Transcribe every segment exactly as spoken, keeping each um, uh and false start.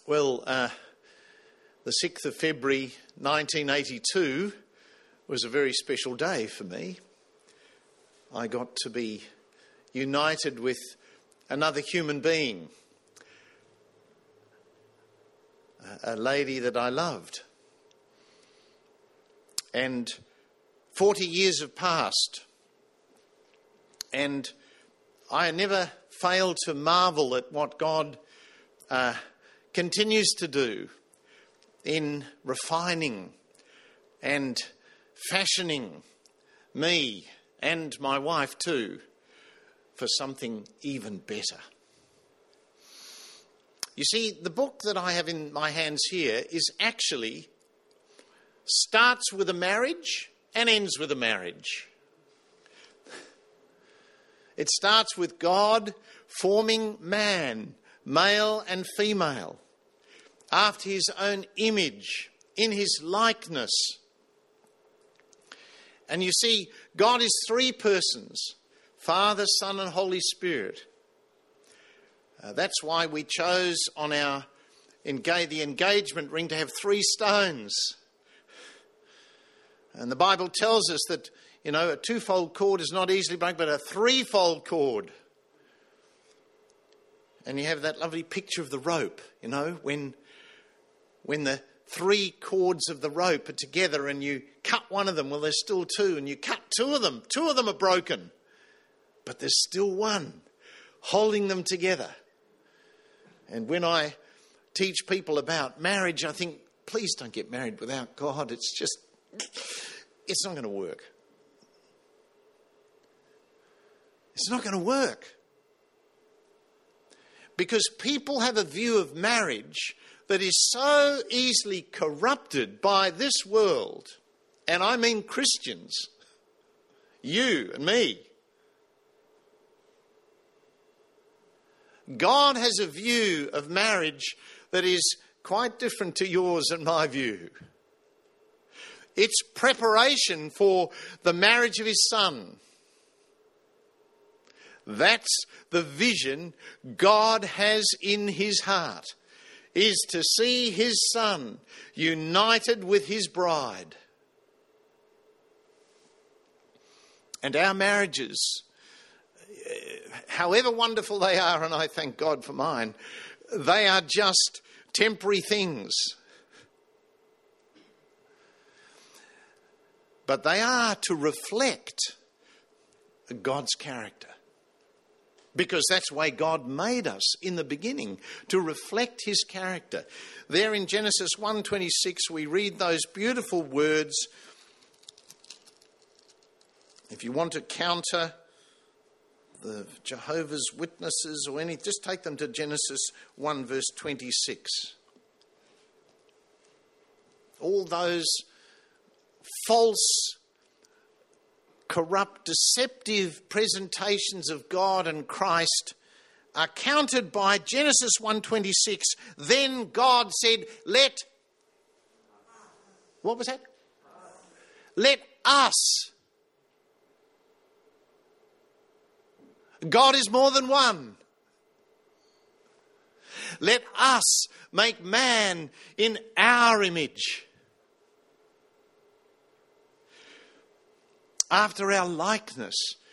Well, uh, the sixth of February nineteen eighty-two was a very special day for me. I got to be united with another human being, a lady that I loved. And forty years have passed, and I never failed to marvel at what God uh, continues to do in refining and fashioning me and my wife too for something even better. You see, the book that I have in my hands here is actually starts with a marriage and ends with a marriage. It starts with God forming man, male and female, after his own image, in his likeness. And you see, God is three persons, Father, Son and Holy Spirit. Uh, that's why we chose on our engage, the engagement ring to have three stones. And the Bible tells us that, you know, a twofold cord is not easily broken, but a threefold cord. And you have that lovely picture of the rope, you know, when when the three cords of the rope are together and you cut one of them, well, there's still two, and you cut two of them. Two of them are broken, but there's still one holding them together. And when I teach people about marriage, I think, please don't get married without God. It's just, it's not going to work. It's not going to work. Because people have a view of marriage that is so easily corrupted by this world. And I mean Christians. You and me. God has a view of marriage that is quite different to yours and my view. It's preparation for the marriage of his Son. That's the vision God has in his heart, is to see his Son united with his bride. And our marriages, however wonderful they are, and I thank God for mine, they are just temporary things. But they are to reflect God's character. Because that's the way God made us in the beginning, to reflect his character. There in Genesis one twenty-six, we read those beautiful words. If you want to counter the Jehovah's Witnesses or any, just take them to Genesis one verse twenty-six. All those false, corrupt, deceptive presentations of God and Christ are countered by Genesis one twenty-six. Then God said, let, what was that? Let us. God is more than one. Let us make man in our image, after our likeness.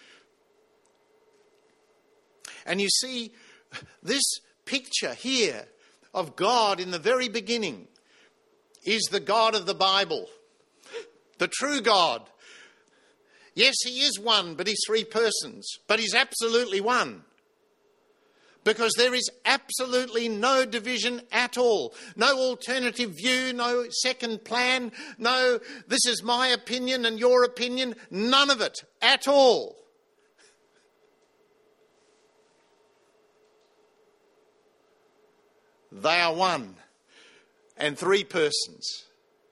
And you see, this picture here of God in the very beginning is the God of the Bible, the true God. Yes, he is one, but he's three persons, but he's absolutely one. Because there is absolutely no division at all. No alternative view, no second plan, no this is my opinion and your opinion. None of it at all. They are one and three persons.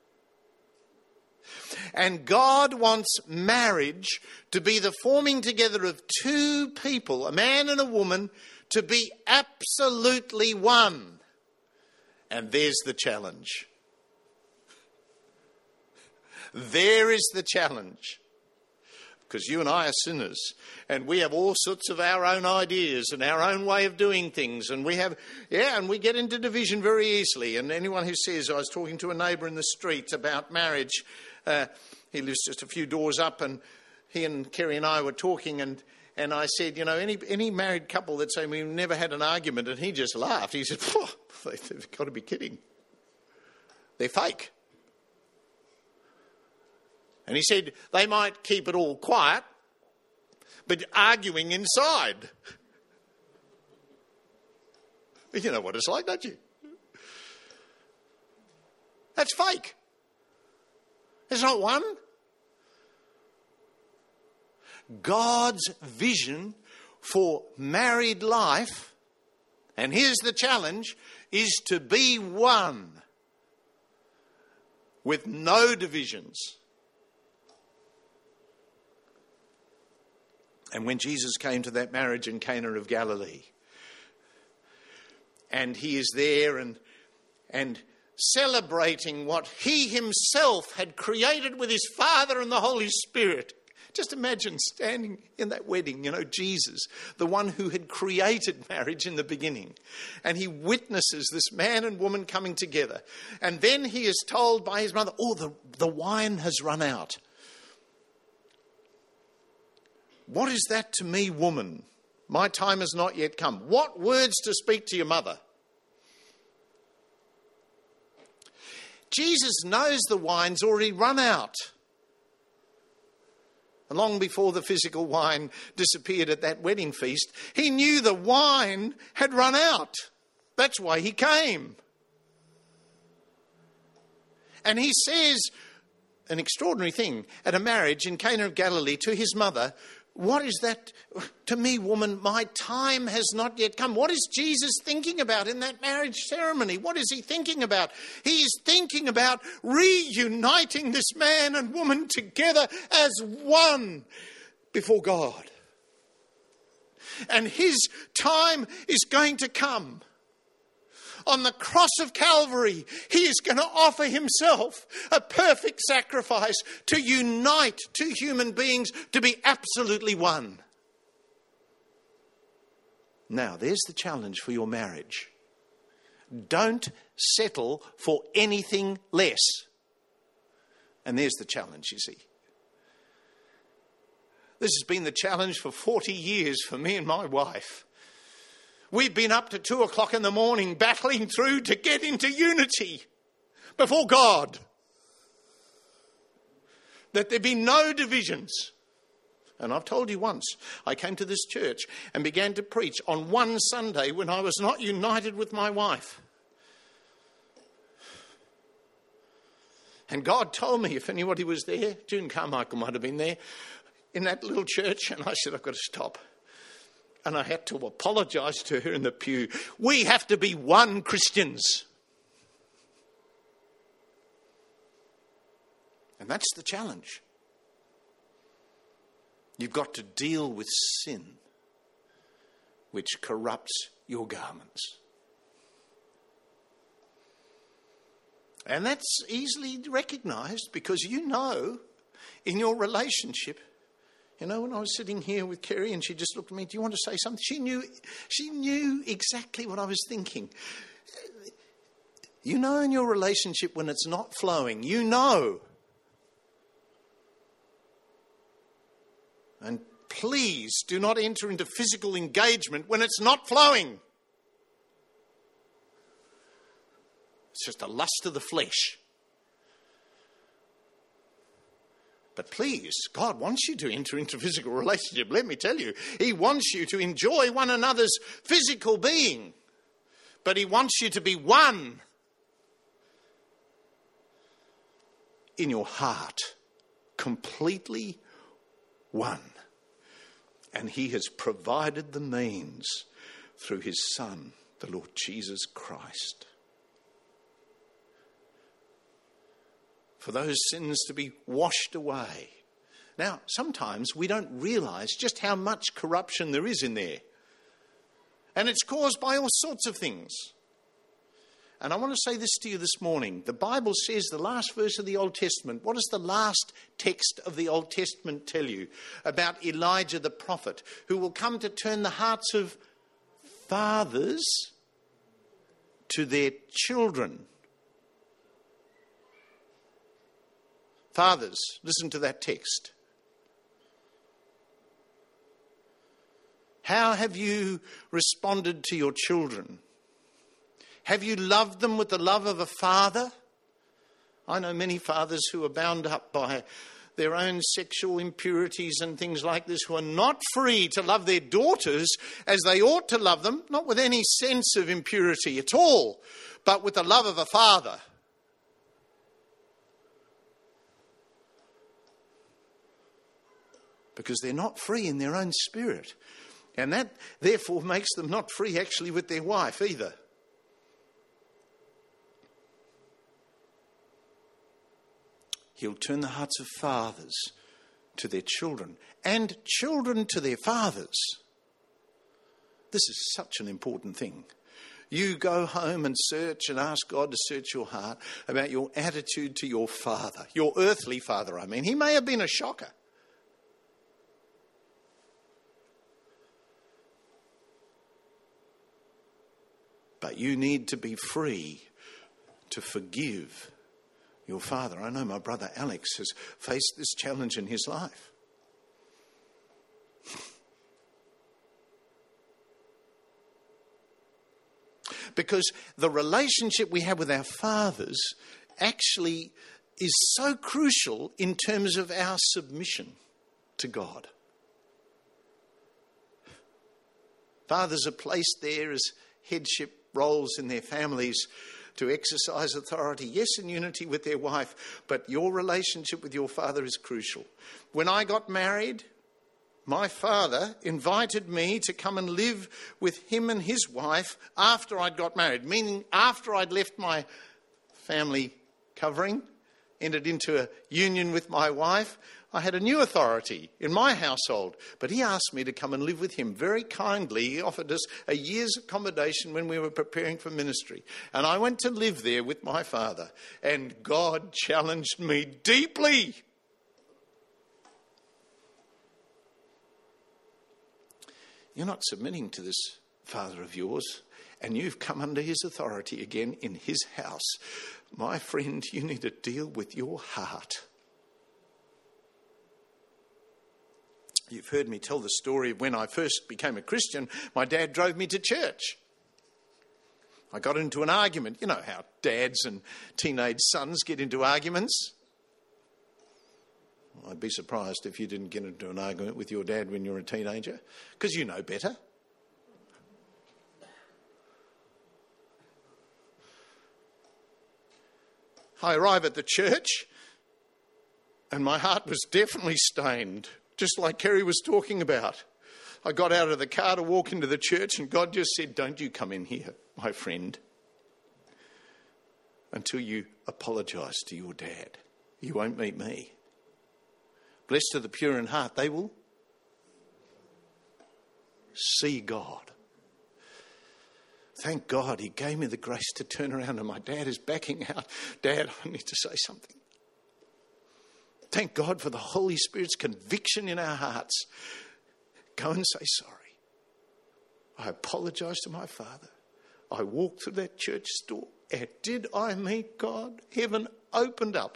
And God wants marriage to be the forming together of two people, a man and a woman, to be absolutely one. And there's the challenge. There is the challenge. because you and I are sinners, and we have all sorts of our own ideas and our own way of doing things, and we have, yeah, and we get into division very easily. And anyone who says, I was talking to a neighbour in the street about marriage, uh, he lives just a few doors up, and he and Kerry and I were talking, and, and I said, you know, any any married couple that say we've never had an argument, and he just laughed. He said, they've got to be kidding. They're fake. And he said they might keep it all quiet, but arguing inside. You know what it's like, don't you? That's fake. There's not one. God's vision for married life, and here's the challenge, is to be one with no divisions. And when Jesus came to that marriage in Cana of Galilee, and he is there and, and celebrating what he himself had created with his Father and the Holy Spirit. Just imagine standing in that wedding, you know, Jesus, the one who had created marriage in the beginning. And he witnesses this man and woman coming together. And then he is told by his mother, oh, the, the wine has run out. What is that to me, woman? My time has not yet come. What words to speak to your mother? Jesus knows the wine's already run out. And long before the physical wine disappeared at that wedding feast, he knew the wine had run out. That's why he came. And he says an extraordinary thing at a marriage in Cana of Galilee to his mother, what is that to me, woman? My time has not yet come. What is Jesus thinking about in that marriage ceremony? What is he thinking about? He is thinking about reuniting this man and woman together as one before God. And his time is going to come. On the cross of Calvary, he is going to offer himself a perfect sacrifice to unite two human beings to be absolutely one. Now, there's the challenge for your marriage. Don't settle for anything less. And there's the challenge, you see. This has been the challenge for forty years for me and my wife. We've been up to two o'clock in the morning battling through to get into unity before God. That there be no divisions. And I've told you once, I came to this church and began to preach on one Sunday when I was not united with my wife. And God told me, if anybody was there, June Carmichael might have been there, in that little church, and I said, I've got to stop. And I had to apologise to her in the pew. We have to be one Christians. And that's the challenge. You've got to deal with sin, which corrupts your garments. And that's easily recognised because you know in your relationship. You know, when I was sitting here with Kerry and she just looked at me, do you want to say something? She knew, she knew exactly what I was thinking. You know in your relationship when it's not flowing, you know. And please do not enter into physical engagement when it's not flowing. It's just a lust of the flesh. But please, God wants you to enter into physical relationship. Let me tell you, he wants you to enjoy one another's physical being. But he wants you to be one in your heart, completely one. And he has provided the means through his Son, the Lord Jesus Christ. For those sins to be washed away. Now, sometimes we don't realise just how much corruption there is in there. And it's caused by all sorts of things. And I want to say this to you this morning. The Bible says, the last verse of the Old Testament, what does the last text of the Old Testament tell you about Elijah the prophet, who will come to turn the hearts of fathers to their children? Fathers, listen to that text. How have you responded to your children? Have you loved them with the love of a father? I know many fathers who are bound up by their own sexual impurities and things like this, who are not free to love their daughters as they ought to love them, not with any sense of impurity at all, but with the love of a father. Because they're not free in their own spirit. And that, therefore, makes them not free actually with their wife either. He'll turn the hearts of fathers to their children and children to their fathers. This is such an important thing. You go home and search and ask God to search your heart about your attitude to your father, your earthly father, I mean. He may have been a shocker. But you need to be free to forgive your father. I know my brother Alex has faced this challenge in his life. Because the relationship we have with our fathers actually is so crucial in terms of our submission to God. Fathers are placed there as headship roles in their families to exercise authority, yes, in unity with their wife, but your relationship with your father is crucial. When I got married, my father invited me to come and live with him and his wife after I'd got married, meaning after I'd left my family covering, entered into a union with my wife. I had a new authority in my household, but he asked me to come and live with him very kindly. He offered us a year's accommodation when we were preparing for ministry. And I went to live there with my father, and God challenged me deeply. You're not submitting to this father of yours, and you've come under his authority again in his house. My friend, you need to deal with your heart. You've heard me tell the story of when I first became a Christian. My dad drove me to church. I got into an argument. You know how dads and teenage sons get into arguments. I'd be surprised if you didn't get into an argument with your dad when you're a teenager, because you know better. I arrive at the church and my heart was definitely stained, just like Kerry was talking about. I got out of the car to walk into the church and God just said, "Don't you come in here, my friend, until you apologise to your dad. You won't meet me. Blessed are the pure in heart, they will see God." Thank God he gave me the grace to turn around, and my dad is backing out. "Dad, I need to say something." Thank God for the Holy Spirit's conviction in our hearts. Go and say sorry. I apologise to my father. I walked through that church door, and did I meet God? Heaven opened up.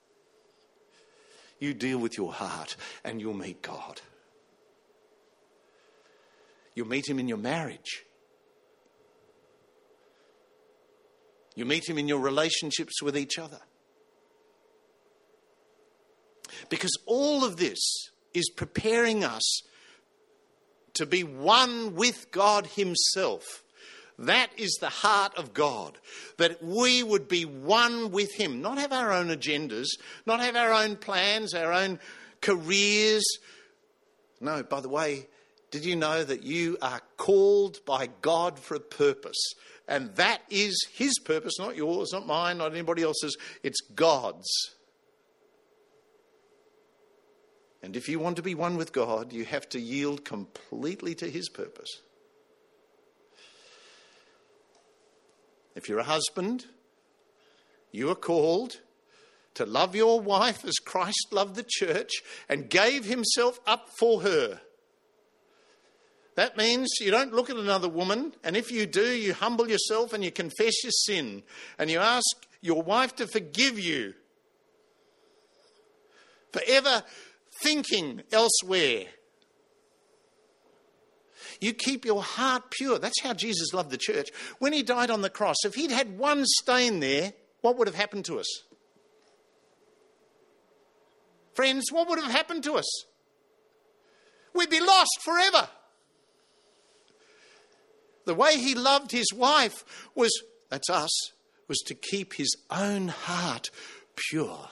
You deal with your heart and you'll meet God. You'll meet him in your marriage. You meet him in your relationships with each other. Because all of this is preparing us to be one with God himself. That is the heart of God, that we would be one with him, not have our own agendas, not have our own plans, our own careers. No, by the way, did you know that you are called by God for a purpose? And that is his purpose, not yours, not mine, not anybody else's. It's God's. And if you want to be one with God, you have to yield completely to his purpose. If you're a husband, you are called to love your wife as Christ loved the church and gave himself up for her. That means you don't look at another woman, and if you do, you humble yourself and you confess your sin and you ask your wife to forgive you for ever thinking elsewhere. You keep your heart pure. That's how Jesus loved the church. When he died on the cross, if he'd had one stain there, what would have happened to us? Friends, what would have happened to us? We'd be lost forever. The way he loved his wife was, that's us, was to keep his own heart pure.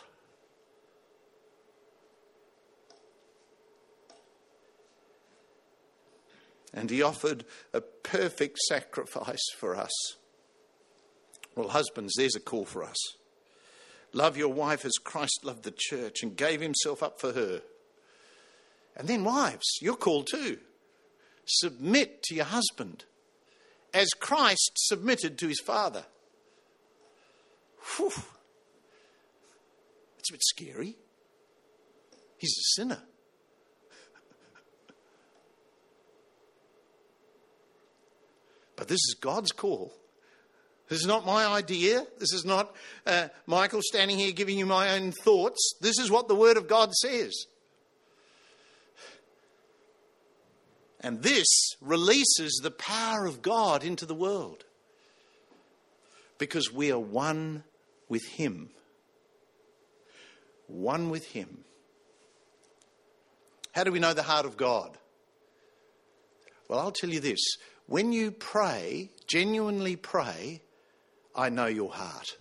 And he offered a perfect sacrifice for us. Well, husbands, there's a call for us. Love your wife as Christ loved the church and gave himself up for her. And then wives, you're called too. Submit to your husband as Christ submitted to his Father. Whew. It's a bit scary. He's a sinner. But this is God's call. This is not my idea. This is not uh, Michael standing here giving you my own thoughts. This is what the Word of God says. And this releases the power of God into the world. Because we are one with him. One with him. How do we know the heart of God? Well, I'll tell you this. When you pray, genuinely pray, I know your heart.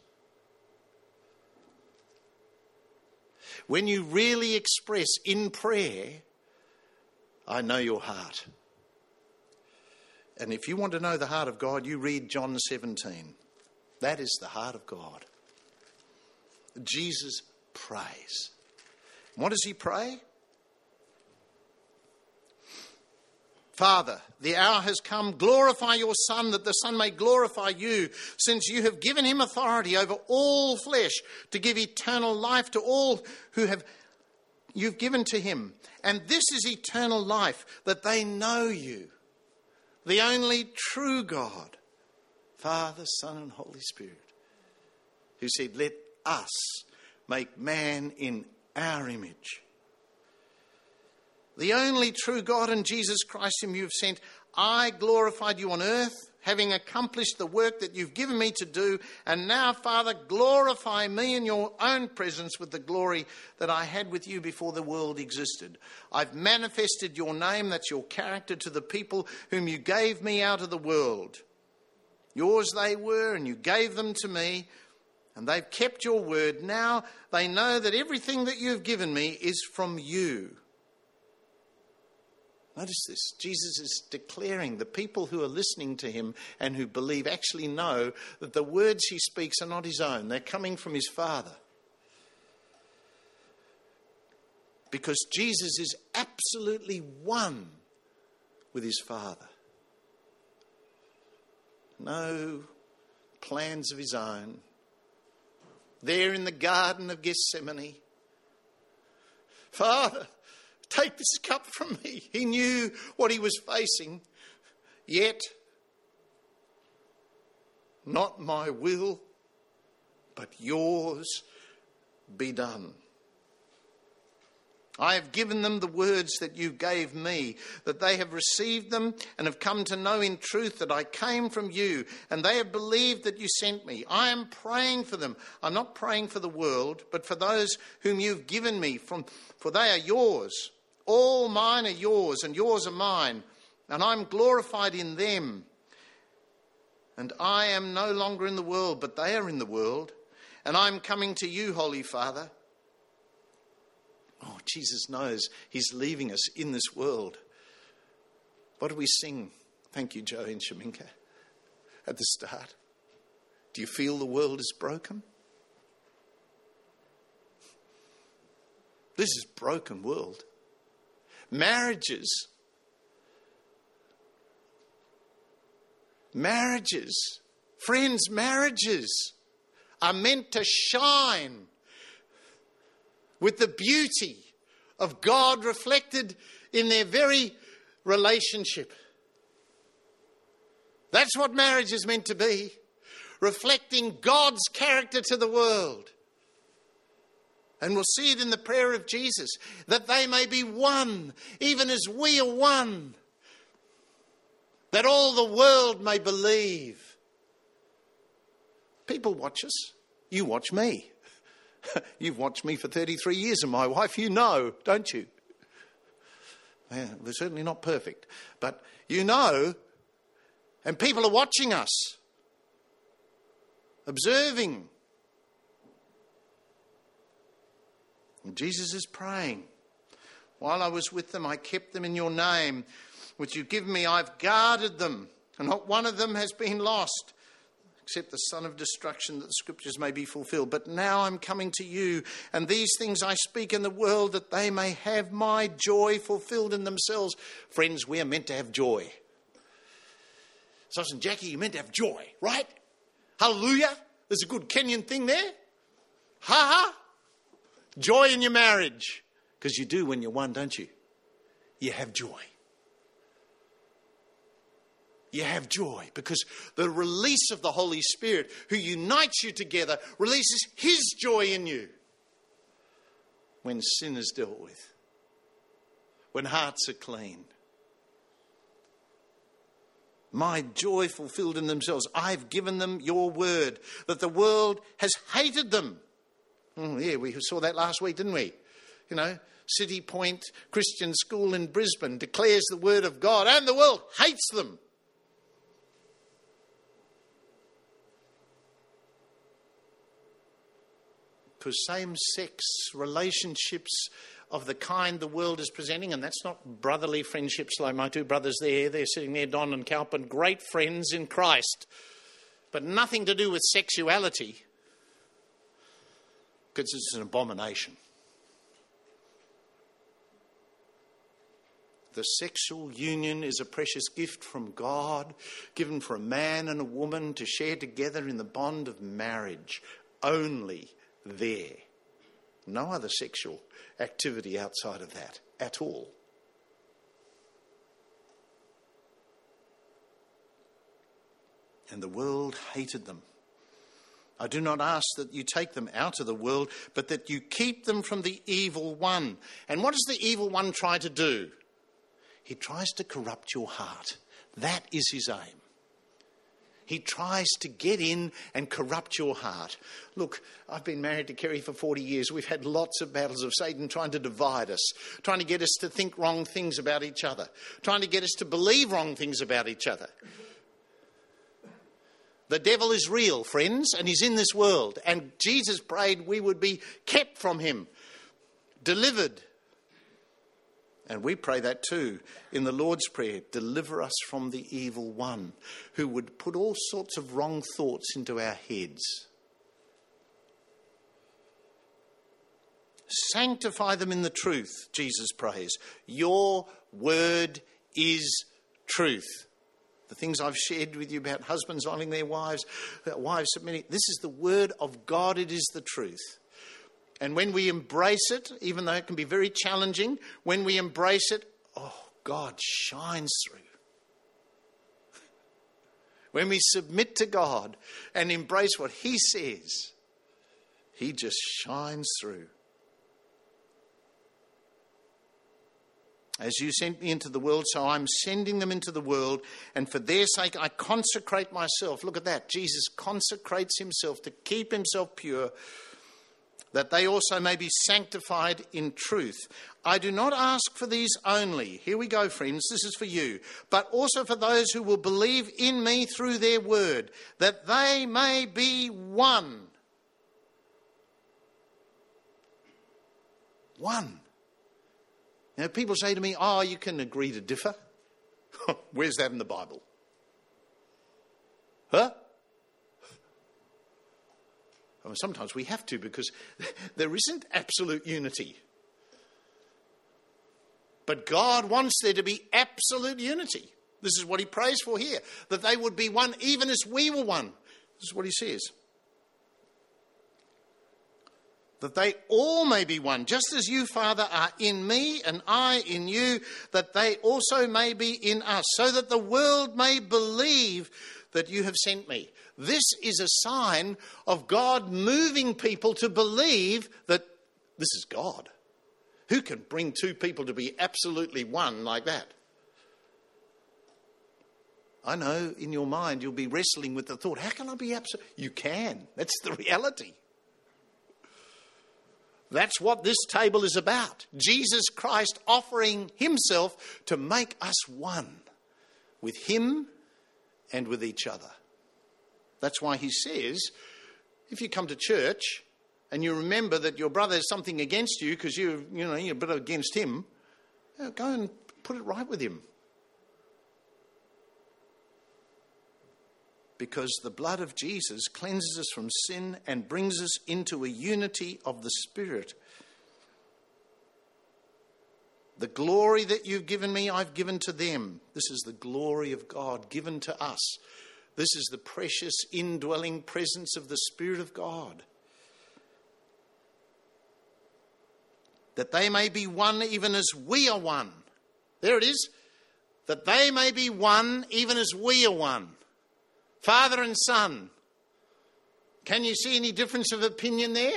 When you really express in prayer, I know your heart. And if you want to know the heart of God, you read John seventeen. That is the heart of God. Jesus prays. What does he pray? Father, the hour has come. Glorify your Son, that the Son may glorify you, since you have given him authority over all flesh to give eternal life to all who have you've given to him. And this is eternal life, that they know you, the only true God, Father, Son, and Holy Spirit, who said, let us make man in our image. The only true God and Jesus Christ whom you have sent, I glorified you on earth, having accomplished the work that you've given me to do. And now, Father, glorify me in your own presence with the glory that I had with you before the world existed. I've manifested your name, that's your character, to the people whom you gave me out of the world. Yours they were, and you gave them to me, and they've kept your word. Now they know that everything that you've given me is from you. Notice this. Jesus is declaring the people who are listening to him and who believe actually know that the words he speaks are not his own. They're coming from his Father. Because Jesus is absolutely one with his Father. No plans of his own. There in the Garden of Gethsemane, Father, take this cup from me. He knew what he was facing. Yet, not my will, but yours be done. I have given them the words that you gave me, that they have received them and have come to know in truth that I came from you, and they have believed that you sent me. I am praying for them. I'm not praying for the world, but for those whom you've given me, from, for they are yours. All mine are yours, and yours are mine, and I'm glorified in them. And I am no longer in the world, but they are in the world, and I'm coming to you, Holy Father. Oh, Jesus knows he's leaving us in this world. What do we sing? Thank you, Joe and Shaminka, at the start. Do you feel the world is broken? This is a broken world. Marriages. Marriages Friends, marriages are meant to shine with the beauty of God reflected in their very relationship. That's what marriage is meant to be, reflecting God's character to the world. And we'll see it in the prayer of Jesus, that they may be one, even as we are one, that all the world may believe. People watch us. You watch me. You've watched me for thirty-three years and my wife, you know, don't you? Yeah, we're certainly not perfect, but you know, and people are watching us, observing. And Jesus is praying. While I was with them, I kept them in your name, which you've given me. I've guarded them, and not one of them has been lost, except the son of destruction, that the scriptures may be fulfilled. But now I'm coming to you, and these things I speak in the world, that they may have my joy fulfilled in themselves. Friends, we are meant to have joy. Sos and Jackie, you're meant to have joy, right? Hallelujah. There's a good Kenyan thing there. Ha ha. Joy in your marriage. Because you do when you're one, don't you? You have joy. You have joy because the release of the Holy Spirit, who unites you together, releases his joy in you when sin is dealt with, when hearts are clean. My joy fulfilled in themselves. I've given them your word, that the world has hated them. Oh, yeah, we saw that last week, didn't we? You know, City Point Christian School in Brisbane declares the word of God, and the world hates them. Because same-sex relationships of the kind the world is presenting, and that's not brotherly friendships like my two brothers there, they're sitting there, Don and Calpin, great friends in Christ, but nothing to do with sexuality, because it's an abomination. The sexual union is a precious gift from God, given for a man and a woman to share together in the bond of marriage. Only there. No other sexual activity outside of that at all. And the world hated them. I do not ask that you take them out of the world, but that you keep them from the evil one. And what does the evil one try to do? He tries to corrupt your heart. That is his aim. He tries to get in and corrupt your heart. Look, I've been married to Kerry for forty years. We've had lots of battles of Satan trying to divide us, trying to get us to think wrong things about each other, trying to get us to believe wrong things about each other. The devil is real, friends, and he's in this world. And Jesus prayed we would be kept from him, delivered. And we pray that too in the Lord's Prayer. Deliver us from the evil one who would put all sorts of wrong thoughts into our heads. Sanctify them in the truth, Jesus prays. Your word is truth. The things I've shared with you about husbands honoring their wives, about wives submitting, this is the word of God. It is the truth. And when we embrace it, even though it can be very challenging, when we embrace it, oh, God shines through. When we submit to God and embrace what he says, he just shines through. As you sent me into the world, so I'm sending them into the world, and for their sake I consecrate myself. Look at that. Jesus consecrates himself to keep himself pure, that they also may be sanctified in truth. I do not ask for these only. Here we go, friends. This is for you. But also for those who will believe in me through their word, that they may be one. One. Now, people say to me, oh, you can agree to differ. Where's that in the Bible? Huh? Well, sometimes we have to, because there isn't absolute unity. But God wants there to be absolute unity. This is what he prays for here, that they would be one even as we were one. This is what he says. That they all may be one, just as you, Father, are in me and I in you, that they also may be in us, so that the world may believe that you have sent me. This is a sign of God moving people to believe that this is God. Who can bring two people to be absolutely one like that? I know in your mind you'll be wrestling with the thought, how can I be absolute? You can. That's the reality. That's what this table is about. Jesus Christ offering himself to make us one with him and with each other. That's why he says, if you come to church and you remember that your brother has something against you because you, you know, you're a bit against him, go and put it right with him. Because the blood of Jesus cleanses us from sin and brings us into a unity of the Spirit. The glory that you've given me, I've given to them. This is the glory of God given to us. This is the precious indwelling presence of the Spirit of God. That they may be one even as we are one. There it is. That they may be one even as we are one. Father and Son. Can you see any difference of opinion there?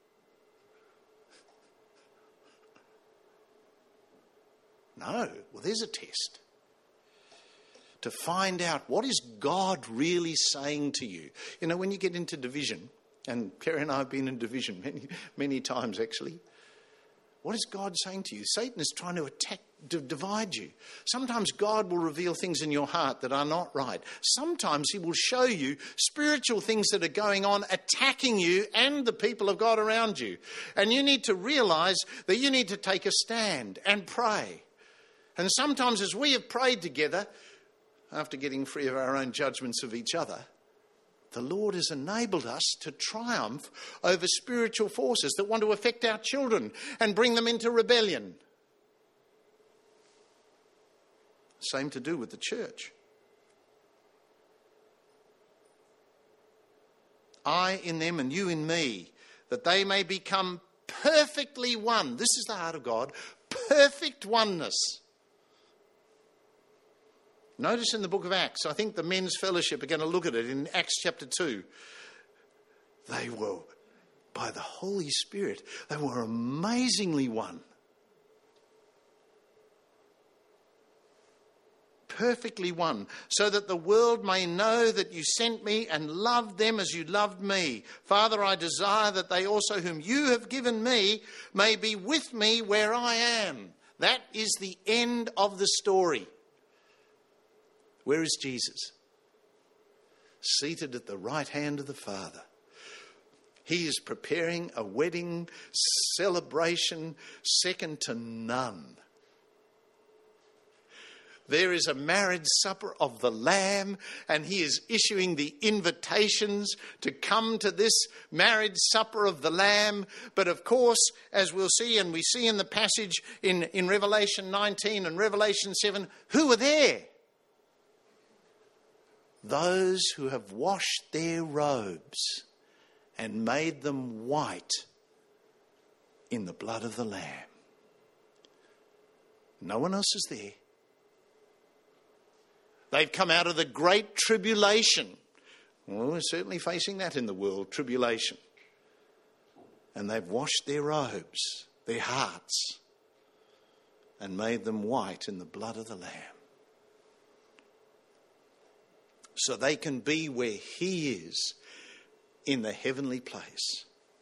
No. Well, there's a test. To find out what is God really saying to you. You know, when you get into division, and Kerry and I have been in division many, many times actually. What is God saying to you? Satan is trying to attack, to divide you. Sometimes God will reveal things in your heart that are not right. Sometimes he will show you spiritual things that are going on, attacking you and the people of God around you. And you need to realise that you need to take a stand and pray. And sometimes as we have prayed together, after getting free of our own judgments of each other, the Lord has enabled us to triumph over spiritual forces that want to affect our children and bring them into rebellion. Same to do with the church. I in them and you in me, that they may become perfectly one. This is the heart of God. Perfect oneness. Notice in the book of Acts, I think the men's fellowship are going to look at it in Acts chapter two. They were, by the Holy Spirit, they were amazingly one. Perfectly one, so that the world may know that you sent me and loved them as you loved me. Father, I desire that they also whom you have given me may be with me where I am. That is the end of the story. Where is Jesus? Seated at the right hand of the Father. He is preparing a wedding celebration second to none. There is a marriage supper of the Lamb, and he is issuing the invitations to come to this marriage supper of the Lamb. But of course, as we'll see, and we see in the passage in, in Revelation nineteen and Revelation seven, who are there? Those who have washed their robes and made them white in the blood of the Lamb. No one else is there. They've come out of the great tribulation. Well, we're certainly facing that in the world, tribulation. And they've washed their robes, their hearts, and made them white in the blood of the Lamb. So they can be where he is in the heavenly place.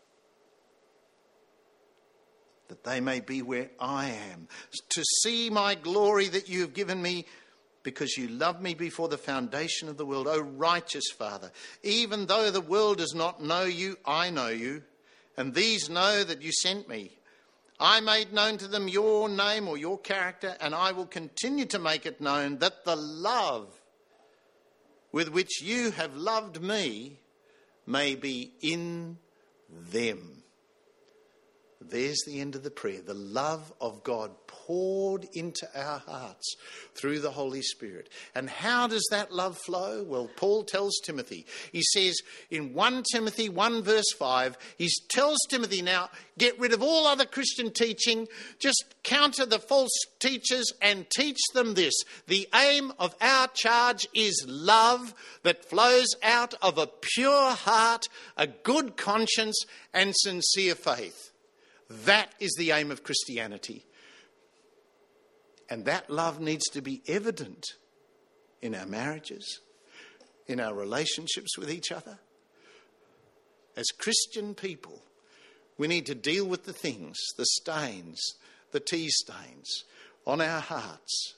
That they may be where I am. To see my glory that you have given me because you loved me before the foundation of the world. O righteous Father, even though the world does not know you, I know you. And these know that you sent me. I made known to them your name or your character, and I will continue to make it known, that the love with which you have loved me may be in them. There's the end of the prayer. The love of God poured into our hearts through the Holy Spirit. And how does that love flow? Well, Paul tells Timothy. He says in First Timothy one verse five, he tells Timothy, now get rid of all other Christian teaching, just counter the false teachers and teach them this. The aim of our charge is love that flows out of a pure heart, a good conscience and sincere faith. That is the aim of Christianity. And that love needs to be evident in our marriages, in our relationships with each other. As Christian people, we need to deal with the things, the stains, the tea stains on our hearts,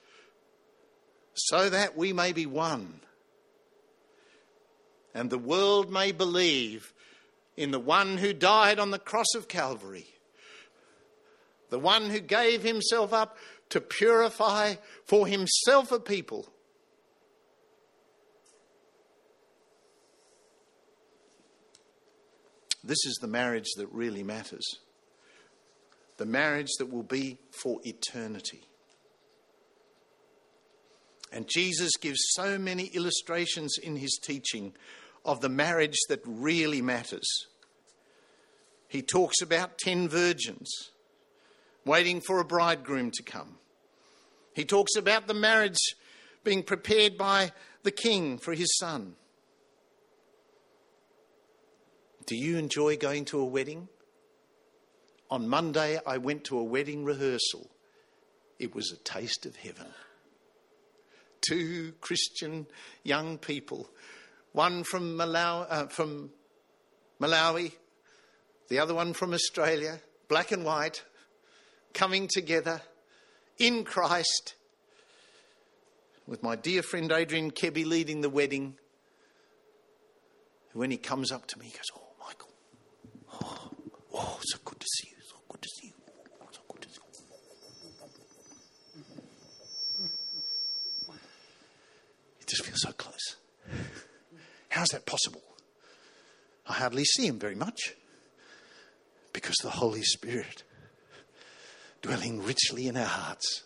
so that we may be one. And the world may believe in the one who died on the cross of Calvary, the one who gave himself up to purify for himself a people. This is the marriage that really matters. The marriage that will be for eternity. And Jesus gives so many illustrations in his teaching of the marriage that really matters. He talks about ten virgins waiting for a bridegroom to come. He talks about the marriage being prepared by the king for his son. Do you enjoy going to a wedding? On Monday, I went to a wedding rehearsal. It was a taste of heaven. Two Christian young people, one from Malawi, uh, from Malawi, the other one from Australia, black and white, coming together in Christ, with my dear friend Adrian Kebby leading the wedding. When he comes up to me, he goes, "Oh, Michael, oh, oh, so good to see you, so good to see you, so good to see you." It just feels so close. How is that possible? I hardly see him very much, because the Holy Spirit dwelling richly in our hearts.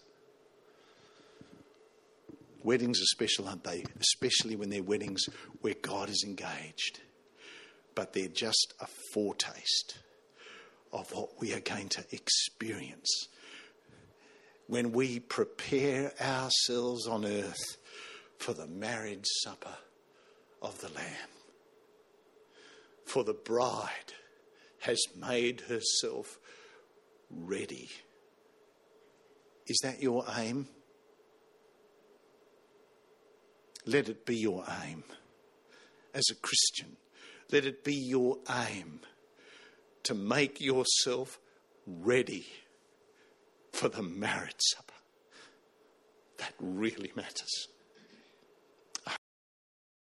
Weddings are special, aren't they? Especially when they're weddings where God is engaged. But they're just a foretaste of what we are going to experience when we prepare ourselves on earth for the marriage supper of the Lamb. For the bride has made herself ready. Is that your aim? Let it be your aim. As a Christian, let it be your aim to make yourself ready for the marriage supper. That really matters.